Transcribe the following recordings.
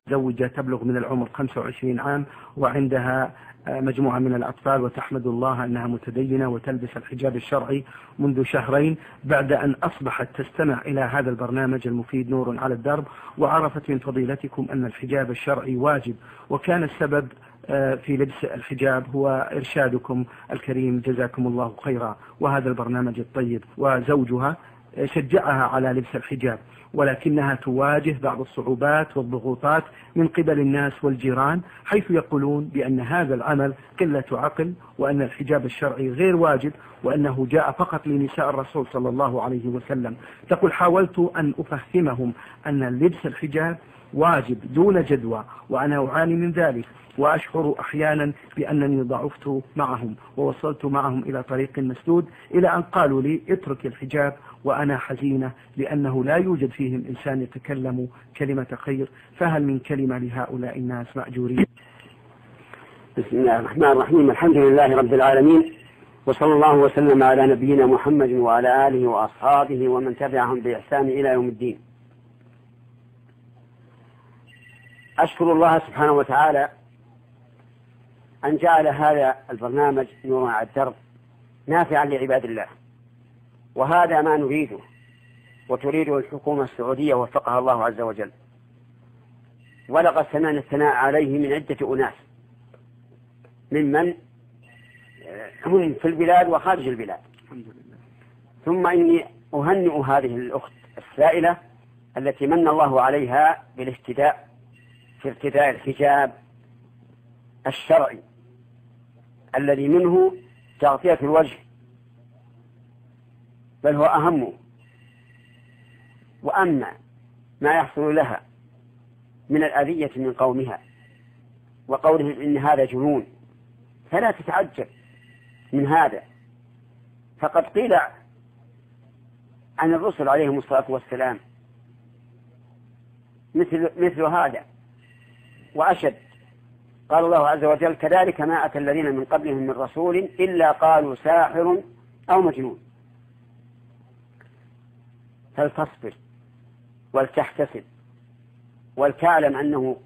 متزوجة تبلغ من العمر 25 عام وعندها مجموعة من الأطفال، وتحمد الله أنها متدينة وتلبس الحجاب الشرعي منذ شهرين بعد أن أصبحت تستمع إلى هذا البرنامج المفيد نور على الدرب، وعرفت من فضيلتكم أن الحجاب الشرعي واجب، وكان السبب في لبس الحجاب هو إرشادكم الكريم جزاكم الله خيرا وهذا البرنامج الطيب. وزوجها شجعها على لبس الحجاب، ولكنها تواجه بعض الصعوبات والضغوطات من قبل الناس والجيران، حيث يقولون بأن هذا العمل قلة عقل، وأن الحجاب الشرعي غير واجب، وأنه جاء فقط لنساء الرسول صلى الله عليه وسلم. تقول: حاولت أن أفهمهم أن لبس الحجاب واجب دون جدوى، وأنا أعاني من ذلك، وأشعر أحيانا بأنني ضعفت معهم ووصلت معهم إلى طريق مسدود، إلى أن قالوا لي: اترك الحجاب. وأنا حزينة لأنه لا يوجد فيهم إنسان يتكلم كلمة خير، فهل من كلمة لهؤلاء الناس مأجورين؟ بسم الله الرحمن الرحيم. الحمد لله رب العالمين، وصلى الله وسلم على نبينا محمد وعلى آله وأصحابه ومن تبعهم بإحسان إلى يوم الدين. أشكر الله سبحانه وتعالى أن جعل هذا البرنامج نور على الدرب نافعا لعباد الله، وهذا ما نريده وتريده الحكومة السعودية وفقها الله عز وجل. ولقد سمعنا الثناء عليه من عدة أناس ممن هم في البلاد وخارج البلاد. ثم إني أهنئ هذه الأخت السائلة التي من الله عليها بالاهتداء في ارتداء الحجاب الشرعي الذي منه تغطية الوجه، بل هو أهم. وأما ما يحصل لها من الأذية من قومها وقولهم إن هذا جنون فلا تتعجب من هذا، فقد قيل عن الرسل عليهم الصلاة والسلام مثل هذا وأشد. قال الله عز وجل: كذلك ما أتى الذين من قبلهم من رسول إلا قالوا ساحر أو مجنون. فلتصبر ولتحتسب ولتعلم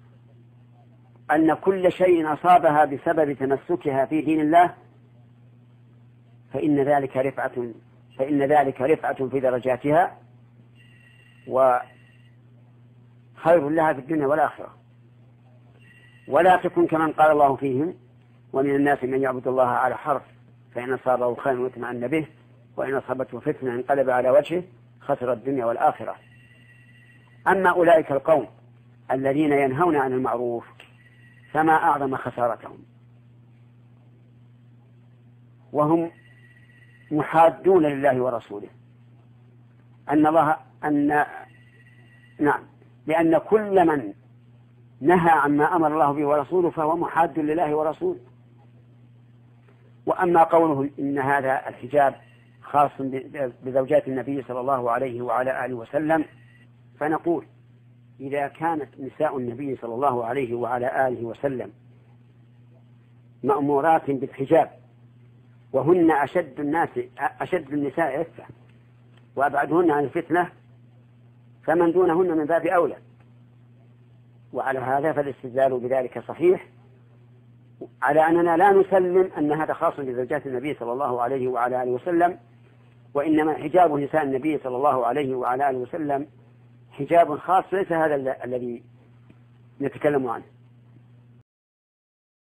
أن كل شيء أصابها بسبب تمسكها في دين الله فإن ذلك رفعة في درجاتها وخير لها في الدنيا والآخرة. ولا تكن كمن قال الله فيهم: ومن الناس من يعبد الله على حرف فإن أصابه خير اطمأن به وإن أصابته فتنة انقلب على وجهه خسر الدنيا والآخرة. أما أولئك القوم الذين ينهون عن المعروف فما أعظم خسارتهم، وهم محادون لله ورسوله. لأن كل من نهى عما أمر الله به ورسوله فهو محاد لله ورسوله. وأما قوله إن هذا الحجاب خاص بزوجات النبي صلى الله عليه وعلى آله وسلم، فنقول: إذا كانت نساء النبي صلى الله عليه وعلى آله وسلم مأمورات بالحجاب وهن أشد النساء عفة وأبعدهن عن الفتنة، فمن دونهن من باب أولى. وعلى هذا فالاستدلال بذلك صحيح، على أننا لا نسلم أن هذا خاص بزوجات النبي صلى الله عليه وعلى آله وسلم، وإنما حجاب نساء النبي صلى الله عليه وعلى آله وسلم حجاب خاص ليس هذا الذي نتكلم عنه.